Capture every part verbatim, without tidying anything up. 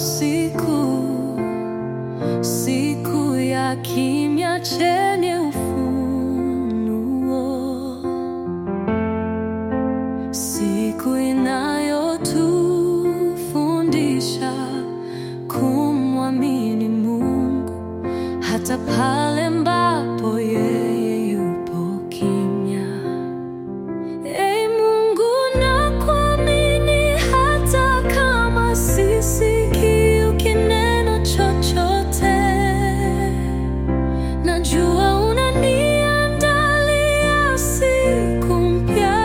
siku, siku ya kimya chenye ufunuo, siku inayotufundisha kumwamini Mungu hata pale ambapo yeye yupo kimya. Ee Mungu, nakuamini hata kama sisikii ukinena chochote. Najua unaniandalia siku mpya.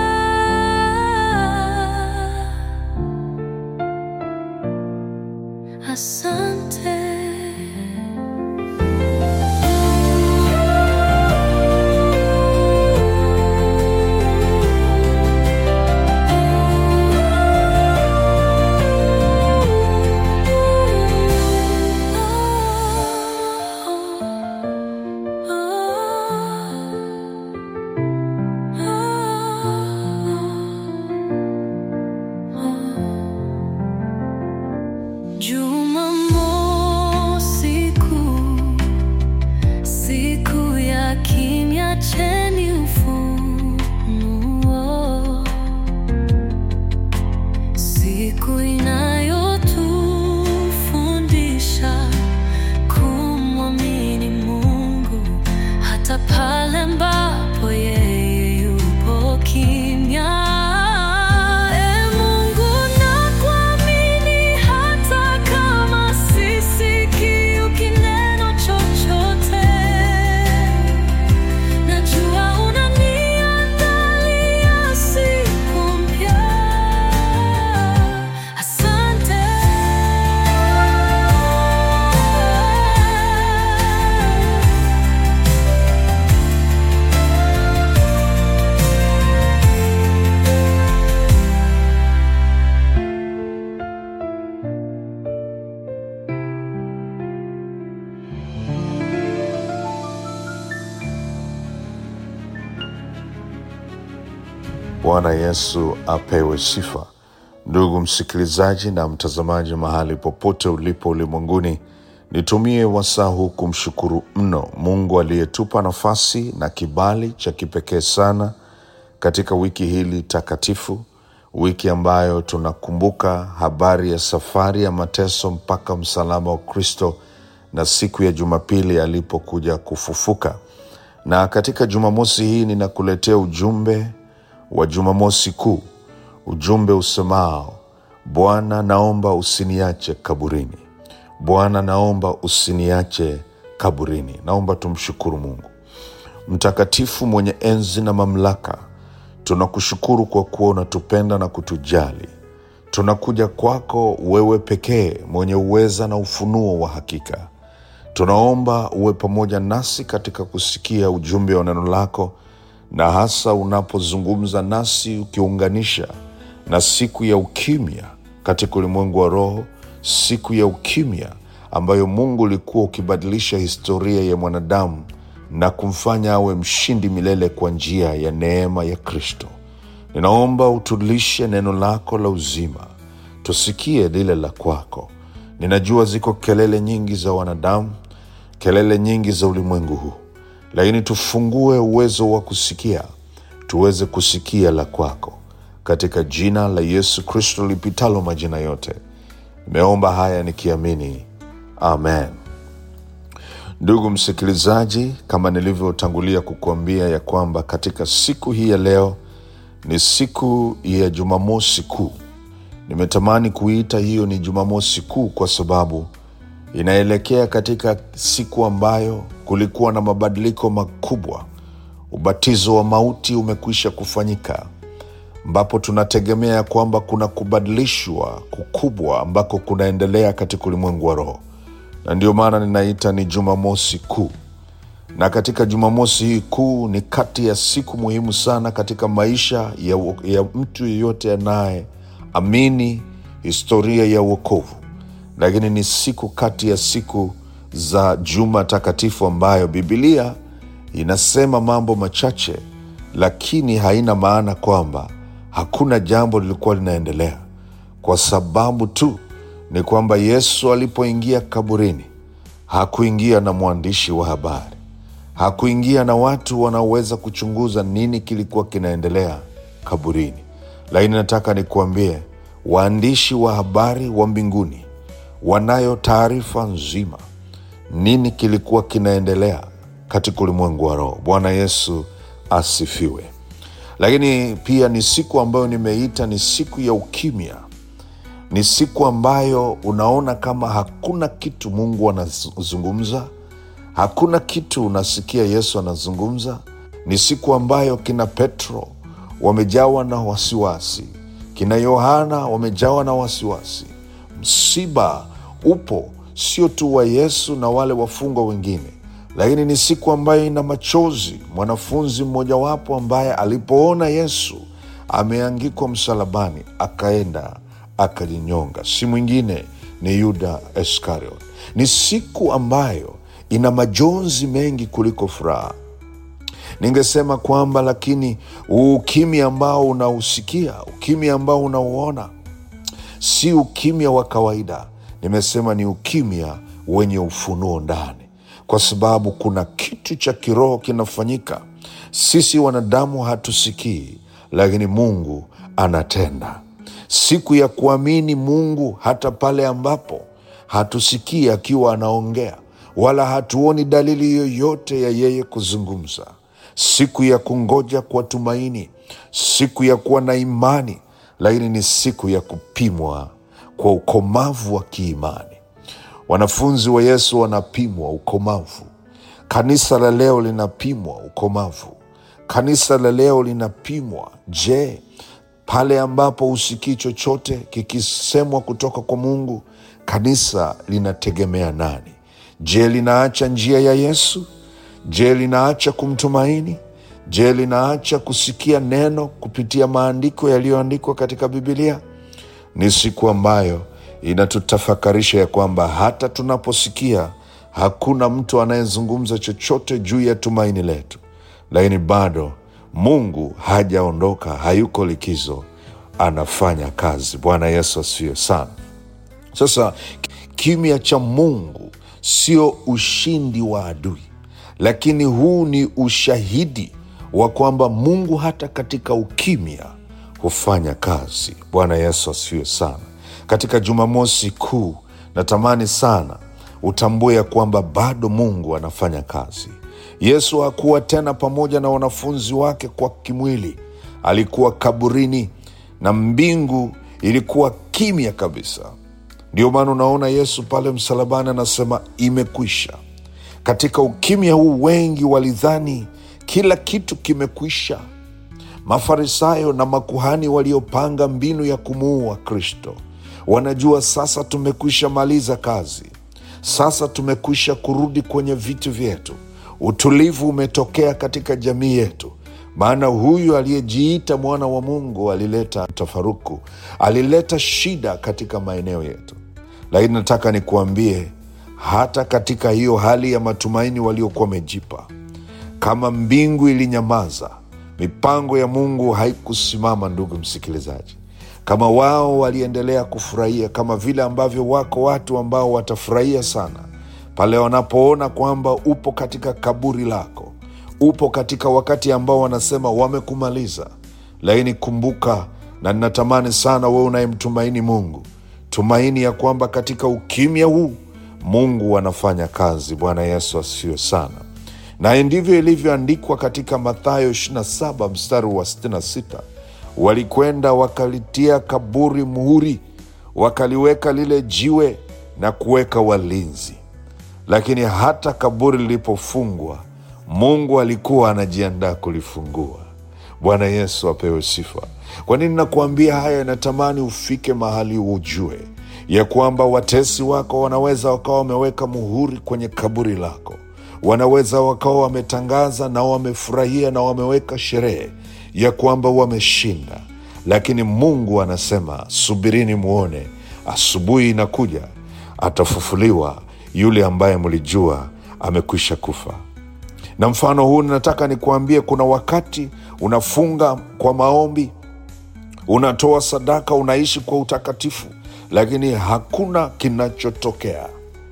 Asante. Jumamosi kuu, siku ya kimya chenye ufunuo, siku inayotufundisha kumwamini Mungu hata pale ambapo yeye yupo kimya. Bwana Yesu apewe sifa. Ndugu msikilizaji na mtazamaji mahali popote ulipo ulimwenguni, nitumie wasaa huu kumshukuru mno Mungu aliyetupa nafasi na kibali cha kipekee sana katika wiki hili takatifu, wiki ambayo tunakumbuka habari ya safari ya mateso mpaka msalaba wa Kristo na siku ya Jumapili alipokuja kufufuka. Na katika Jumamosi hii ninakuletea ujumbe wa Jumamosi kuu, ujumbe usemao, Bwana naomba usiniache kaburini. Bwana naomba usiniache kaburini. Naomba tumshukuru Mungu. Mtakatifu mwenye enzi na mamlaka, tunakushukuru kwa kuwa unatupenda na kutujali. Tunakuja kwako wewe pekee mwenye uweza na ufunuo wa hakika. Tunaomba uwe pamoja nasi katika kusikia ujumbe wa neno lako, na hasa unapozungumza nasi ukiunganisha na siku ya ukimya katika ulimwengu wa roho, siku ya ukimya ambayo Mungu ulikuwa ukibadilisha historia ya mwanadamu na kumfanya awe mshindi milele kwa njia ya neema ya Kristo. Ninaomba utulishe neno lako la uzima, tusikie lile la kwako. Ninajua ziko kelele nyingi za wanadamu, kelele nyingi za ulimwengu huu, lakini tufungue uwezo wa kusikia, tuweze kusikia la kwako. Katika jina la Yesu Kristo lipitalo majina yote, nimeomba haya nikiamini. Amen. Ndugu msikilizaji, kama nilivyotangulia kukuambia ya kwamba katika siku hii ya leo ni siku ya Jumamosi kuu. Nimetamani kuita hiyo ni Jumamosi kuu kwa sababu inaelekea katika siku ambayo kulikuwa na mabadiliko makubwa. Ubatizo wa mauti umekwisha kufanyika, ambapo tunategemea kwamba kuna kubadilishwa kukubwa ambako kunaendelea katika ulimwengu wa roho. Na ndio maana ninaita ni Jumamosi kuu. Na katika Jumamosi hii kuu ni kati ya siku muhimu sana katika maisha ya, ya mtu yeyote anaye amini historia ya wokovu. Lakini ni siku kati ya siku za Juma Takatifu ambayo Biblia inasema mambo machache, lakini haina maana kwamba hakuna jambo lilikuwa linaendelea, kwa sababu tu ni kwamba Yesu alipoingia kaburini, hakuingia na mwandishi wa habari, hakuingia na watu wanaoweza kuchunguza nini kilikuwa kinaendelea kaburini. Lakini nataka nikuambie, waandishi wa habari wa mbinguni wanayo taarifa nzima nini kilikuwa kinaendelea katika ulimwengu wa roho. Bwana Yesu asifiwe. Lakini pia ni siku ambayo nimeita ni siku ya ukimya. Ni siku ambayo unaona kama hakuna kitu Mungu anazungumza, hakuna kitu unasikia Yesu anazungumza. Ni siku ambayo kina Petro wamejawa na wasiwasi, kina Yohana wamejawa na wasiwasi. Msiba upo sio tu wa Yesu na wale wafungwa wengine, lakini ni siku ambayo ina machozi. Mwanafunzi mmojawapo ambaye alipoona Yesu ameangikwa msalabani, akaenda akajinyonga, si mwingine ni Yuda Iskariot. Ni siku ambayo ina majonzi mengi kuliko furaha. Ningesema kwamba lakini ukimya ambao unausikia, ukimya ambao unauona, si ukimya wa kawaida. Nimesema ni ukimya wenye ufunuo ndani, kwa sababu kuna kitu cha kiroho kinafanyika. Sisi wanadamu hatusikii, lakini Mungu anatenda. Siku ya kuamini Mungu hata pale ambapo hatusikii akiwa anaongea, wala hatuoni dalili yoyote ya yeye kuzungumza. Siku ya kungoja kwa tumaini, siku ya kuwa na imani, lakini ni siku ya kupimwa kwa ukomavu wa kiimani. Wanafunzi wa Yesu wanapimwa ukomavu. Kanisa la leo linapimwa ukomavu. Kanisa la leo linapimwa, je, pale ambapo usikii chochote kikisemwa kutoka kwa Mungu, kanisa linategemea nani? Je, linaacha njia ya Yesu? Je, linaacha kumtumaini? Je, linaacha kusikia neno kupitia maandiko yaliyoandikwa katika Biblia? Ni siku ambayo inatutafakarisha ya kwamba hata tunaposikia hakuna mtu anayezungumza chochote juu ya tumaini letu, lakini bado Mungu hajaondoka, hayuko likizo, anafanya kazi. Bwana Yesu asifiwe sana. Sasa kimya cha Mungu sio ushindi wa adui, lakini huu ni ushahidi wa kwamba Mungu hata katika ukimya hufanya kazi. Bwana Yesu asifiwe sana. Katika Jumamosi Kuu natamani sana utambue ya kwamba bado Mungu anafanya kazi. Yesu hakuwa tena pamoja na wanafunzi wake kwa kimwili. Alikuwa kaburini na mbingu ilikuwa kimya kabisa. Ndio maana unaona Yesu pale msalabani anasema imekwisha. Katika ukimya huu wengi walidhani kila kitu kimekwisha. Mafarisayo na makuhani waliopanga mbinu ya kumuua Kristo wanajua sasa tumekwisha maliza kazi. Sasa tumekwisha kurudi kwenye vitu vyetu. Utulivu umetokea katika jamii yetu. Maana huyu aliyejiita mwana wa Mungu alileta tafaruku, alileta shida katika maeneo yetu. Lakini nataka nikuambie, hata katika hiyo hali ya matumaini waliokuwa wamejipa, kama mbingu ilinyamaza, mipango ya Mungu haikusimama. Ndugu msikilizaji, kama wao waliendelea kufurahia, kama vile ambavyo wako watu ambao watafurahia sana pale wanapoona kwamba upo katika kaburi lako, upo katika wakati ambao wanasema wamekumaliza. Lakini kumbuka, na ninatamani sana wewe unayemtumaini Mungu, tumaini ya kwamba katika ukimya huu Mungu anafanya kazi. Bwana Yesu asifiwe sana. Na ndivyo ilivyoandikwa katika Mathayo ishirini na saba mstari wa sitini na sita. Walikwenda wakalitia kaburi muhuri, wakaliweka lile jiwe na kuweka walinzi. Lakini hata kaburi lilipofungwa, Mungu alikuwa anajiandaa kulifungua. Bwana Yesu apewe sifa. Kwa nini nakuambia haya? Natamani ufike mahali ujue ya kwamba watesi wako wanaweza wakawa wameweka muhuri kwenye kaburi lako. Wanaweza wakawa wametangaza na wamefurahia na wameweka sherehe ya kwamba wameshinda. Lakini Mungu anasema, subirini muone, asubuhi inakuja, atafufuliwa yule ambaye mlijua amekwisha kufa. Na mfano huu nataka nikuambie, kuna wakati unafunga kwa maombi, unatoa sadaka, unaishi kwa utakatifu, lakini hakuna kinachotokea.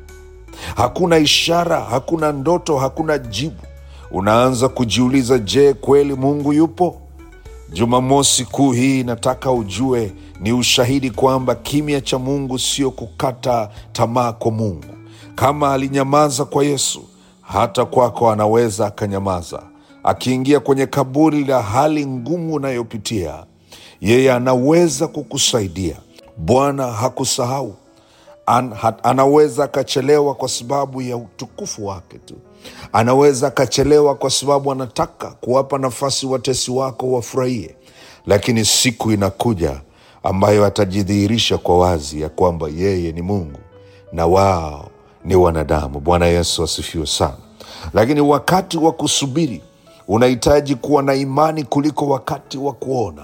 Hakuna ishara, hakuna ndoto, hakuna jibu. Unaanza kujiuliza, je, kweli Mungu yupo? Jumamosi kuu hii nataka ujue ni ushahidi kwamba kimya cha Mungu sio kukata tamaa kwa Mungu. Kama alinyamaza kwa Yesu, hata kwako anaweza akanyamaza. Akiingia kwenye kaburi la hali ngumu unayopitia, yeye anaweza kukusaidia. Bwana hakusahau. An, hat, anaweza akachelewa kwa sababu ya utukufu wake tu. Anaweza akachelewa kwa sababu anataka kuwapa nafasi watesi wako wafurahie. Lakini siku inakuja ambayo atajidhihirisha kwa wazi ya kwamba yeye ni Mungu na wao ni wanadamu. Bwana Yesu asifiwe sana. Lakini wakati wa kusubiri unahitaji kuwa na imani kuliko wakati wa kuona.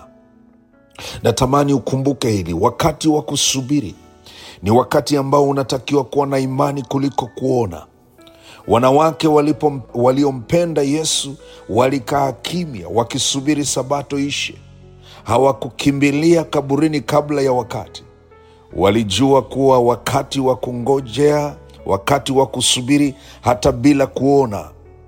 Natamani ukumbuke hili, wakati wa kusubiri ni wakati ambao unatakiwa kuwa na imani kuliko kuona. Wanawake walipo waliompenda Yesu walikaa kimya wakisubiri Sabato ishe. Hawakukimbilia kaburini kabla ya wakati. Walijua kuwa wakati wa kungojea, wakati wa kusubiri hata bila kuona,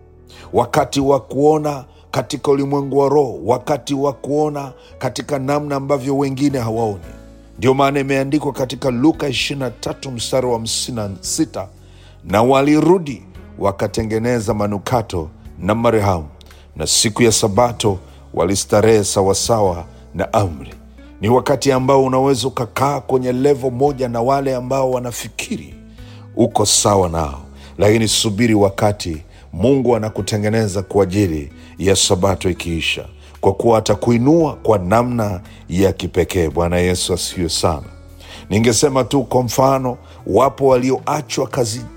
wakati wa kuona katika ulimwengu wa roho, wakati wa kuona katika namna ambavyo wengine hawaoni. Ndio maana imeandikwa katika Luka ishirini na tatu mstari wa hamsini na sita, na walirudi wakatengeneza manukato na marehemu, na siku ya Sabato walistarehe sawasawa na amri. Ni wakati ambao unaweza ukakaa kwenye level moja na wale ambao wanafikiri uko sawa nao, lakini subiri wakati Mungu anakutengeneza kwa ajili ya Sabato ikiisha, kwa kuwa atakuinua kwa namna ya kipekee. Bwana Yesu asifiwe sana. Ningesema tu kwa mfano, wapo walioachwa kazini,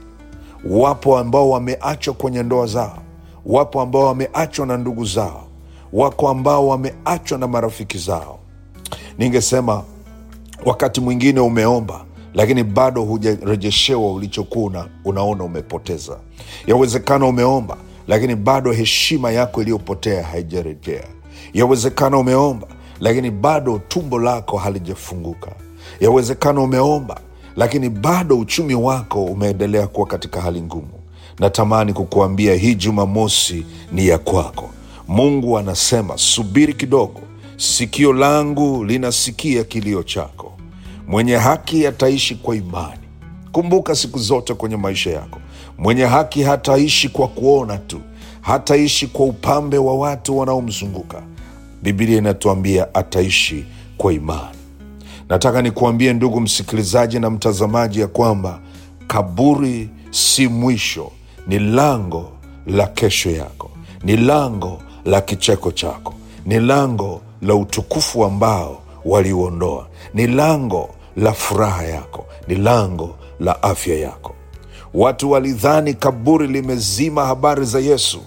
wapo ambao wameachwa kwenye ndoa zao, wapo ambao wameachwa na ndugu zao, wako ambao wameachwa na marafiki zao. Ningesema wakati mwingine umeomba lakini bado hujarejeshewa ulichokuwa una, unaona umepoteza. Yawezekana umeomba lakini bado heshima yako iliyopotea haijarejea. Yawezekana umeomba lakini bado tumbo lako halijafunguka. Yawezekana umeomba lakini bado uchumi wako umeendelea kuwa katika hali ngumu. Natamani kukuambia hii Jumamosi ni ya kwako. Mungu anasema, subiri kidogo, sikio langu linasikia kilio chako. Mwenye haki ataishi kwa imani. Kumbuka siku zote kwenye maisha yako, mwenye haki hataishi kwa kuona tu, hataishi kwa upambe wa watu wanaomzunguka. Biblia inatuambia ataishi kwa imani. Nataka nikuambie ndugu msikilizaji na mtazamaji ya kwamba kaburi si mwisho, ni lango la kesho yako, ni lango la kicheko chako, ni lango la utukufu ambao waliuondoa, ni lango la furaha yako, ni lango la afya yako. Watu walidhani kaburi limezima habari za Yesu.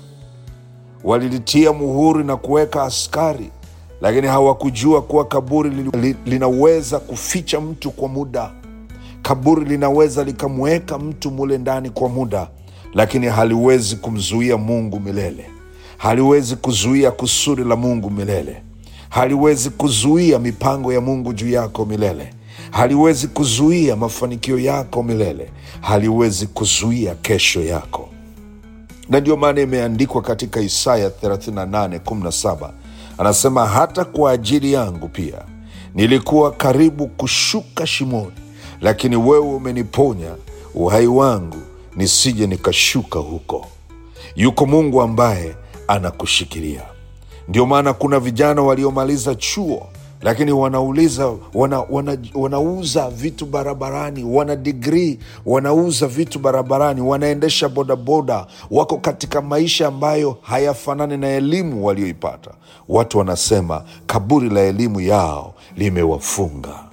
Walilitia muhuri na kuweka askari, lakini hawakujua kuwa kaburi li, linaweza kuficha mtu kwa muda. Kaburi linaweza likamweka mtu mule ndani kwa muda, lakini haliwezi kumzuia Mungu milele. Haliwezi kuzuia kusudi la Mungu milele. Haliwezi kuzuia mipango ya Mungu juu yako milele. Haliwezi kuzuia mafanikio yako milele. Haliwezi kuzuia kesho yako. Na ndio maana imeandikwa katika Isaya thelathini na nane kumi na saba. Anasema, hata kwa ajili yangu pia nilikuwa karibu kushuka shimoni, lakini wewe umeniponya uhai wangu nisije nikashuka huko. Yuko Mungu ambaye anakushikilia. Ndio maana kuna vijana waliomaliza chuo lakini wanauliza wana, wana, wanauza vitu barabarani, wana degree, wanauza vitu barabarani, wanaendesha bodaboda, wako katika maisha ambayo hayafanani na elimu walioipata. Watu wanasema kaburi la elimu yao limewafunga.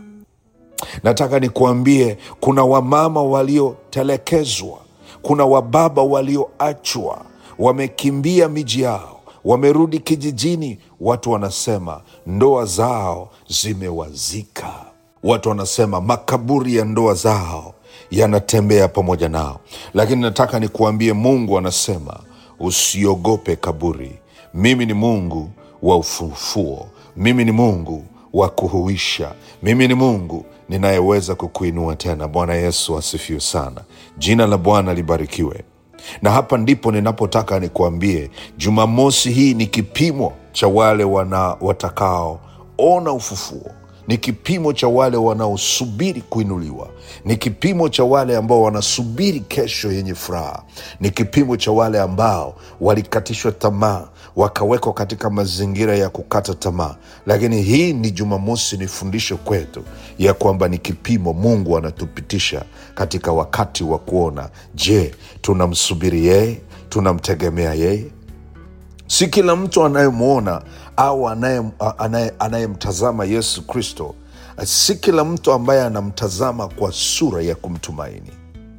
Nataka nikuambie, kuna wamama waliotelekezwa, kuna wababa walioachwa, wamekimbia miji yao, wamerudi kijijini. Watu wanasema ndoa zao zimewazika. Watu wanasema makaburi ya ndoa zao yanatembea pamoja nao. Lakini nataka nikuambie, Mungu anasema usiogope kaburi. Mimi ni Mungu wa ufufuo. Mimi ni Mungu wa kuhuisha. Mimi ni Mungu ninayeweza kukuinua tena. Bwana Yesu asifiwe sana. Jina la Bwana libarikiwe. Na hapa ndipo ninapotaka nikuambie, Jumamosi hii ni kipimo cha wale wana watakao ona ufufuo. Ni kipimo cha wale wanaosubiri kuinuliwa. Ni kipimo cha wale ambao wanasubiri kesho yenye furaha. Ni kipimo cha wale ambao walikatishwa tamaa, wakawekwa katika mazingira ya kukata tamaa. Lakini hii ni Jumamosi, ni fundisho kwetu ya kwamba ni kipimo Mungu anatupitisha katika wakati wa kuona, je, tunamsubiri yeye? Tunamtegemea yeye? Si kila mtu anayemwona au anayemtazama Yesu Kristo, si kila mtu ambaye anamtazama kwa sura ya kumtumaini.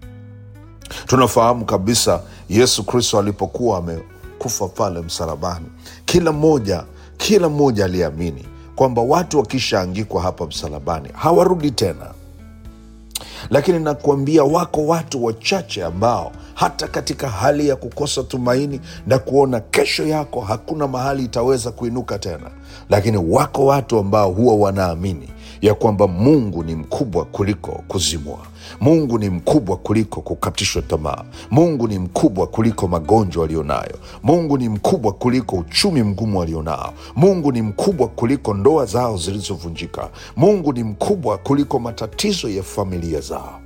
Tunafahamu kabisa Yesu Kristo alipokuwa amekufa pale msalabani, kila mmoja kila mmoja aliamini kwamba watu wakishaangikwa hapa msalabani hawarudi tena. Lakini nakuambia, wako watu wachache ambao hata katika hali ya kukosa tumaini na kuona kesho yako hakuna mahali itaweza kuinuka tena, lakini wako watu ambao huwa wanaamini ya kwamba Mungu ni mkubwa kuliko kuzimwa. Mungu ni mkubwa kuliko kukatishwa tamaa. Mungu ni mkubwa kuliko magonjwa alionayo. Mungu ni mkubwa kuliko uchumi mgumu alionao. Mungu ni mkubwa kuliko ndoa zao zilizovunjika. Mungu ni mkubwa kuliko matatizo ya familia zao.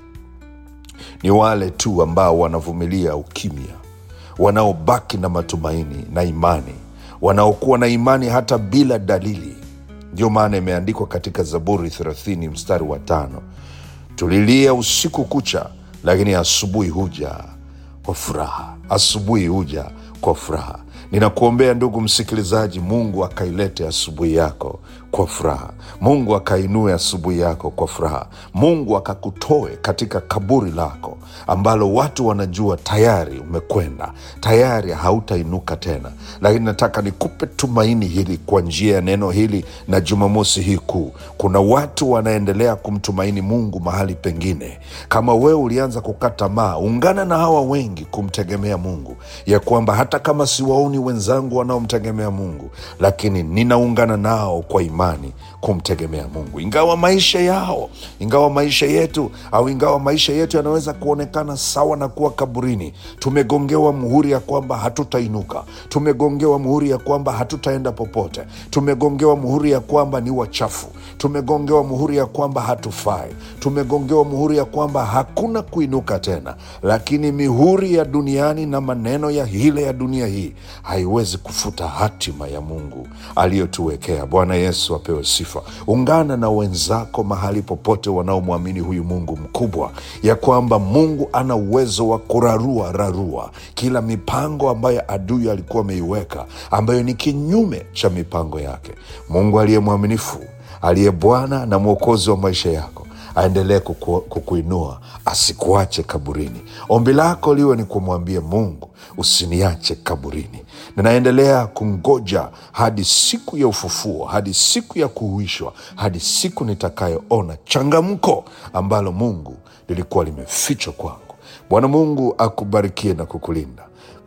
Ni wale tu ambao wanavumilia ukimya, wanaobaki na matumaini na imani, wanaokuwa na imani hata bila dalili. Ndio maana imeandikwa katika Zaburi thelathini mstari wa tano, tulilia usiku kucha, lakini asubuhi huja kwa furaha. Asubuhi huja kwa furaha. Ninakuombea ndugu msikilizaji, Mungu akailete asubuhi yako kwa furaha. Mungu akainue asubuhi yako kwa furaha. Mungu akakutoe katika kaburi lako ambalo watu wanajua tayari umekwenda, tayari hautainuka tena. Lakini nataka nikupe tumaini hili kwa njia ya neno hili na Jumamosi hii kuu. Kuna watu wanaendelea kumtumaini Mungu mahali pengine. Kama wewe ulianza kukata tamaa, ungana na hawa wengi kumtegemea Mungu, ya kwamba hata kama siwaoni wenzangu wanaomtegemea Mungu, lakini ninaungana nao kwa imani kumtegemea Mungu. Ingawa maisha yao, ingawa maisha yetu au ingawa maisha yetu yanaweza kuonekana sawa na kuwa kaburini, tumegongewa muhuri ya kwamba hatutainuka. Tumegongewa muhuri ya kwamba hatutaenda popote. Tumegongewa muhuri ya kwamba ni wachafu. Tumegongewa muhuri ya kwamba hatufai. Tumegongewa muhuri ya kwamba hakuna kuinuka tena. Lakini mihuri ya duniani na maneno ya hile ya dunia hii haiwezi kufuta hatima ya Mungu aliyotuwekea. Bwana Yesu apewe sifa. Ungana na wenzako mahali popote wanaomwamini huyu Mungu mkubwa, ya kwamba Mungu ana uwezo wa kurarua rarua kila mipango ambayo adui alikuwa ameiweka, ambayo ni kinyume cha mipango yake. Mungu aliye mwaminifu, aliye Bwana na Mwokozi wa maisha yako, aendelee kuku, kukuinua, asikuache kaburini. Ombi lako liwe ni kumwambia Mungu, usiniache kaburini. Ninaendelea kungoja hadi siku ya ufufuo, hadi siku ya kuhuishwa, hadi siku nitakayoona changamko ambalo Mungu lilikuwa limefichwa kwangu. Bwana Mungu akubarikie na kukulinda.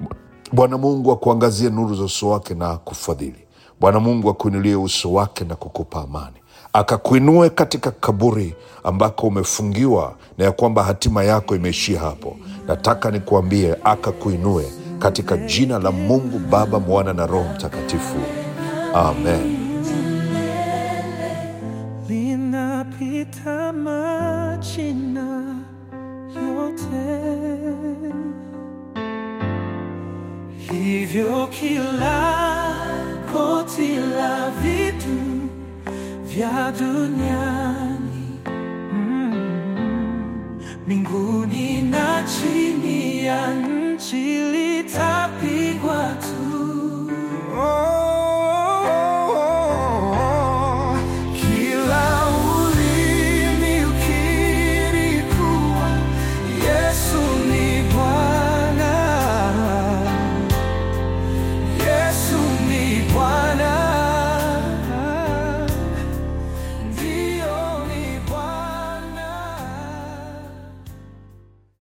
Bwana Mungu akuangazie nuru za uso wake na kufadhili. Bwana Mungu akuinulie uso wake na kukupa amani. Akakuinue katika kaburi ambako umefungiwa na ya kwamba hatima yako imeishia hapo. Nataka nikuambie, akakuinue katika jina la Mungu Baba, Mwana na Roho Mtakatifu. Amen. Linapita majina yote, hivyo kila koti la vitu vya duniani, mbinguni mm, na chini ya nchi litapigwa tu.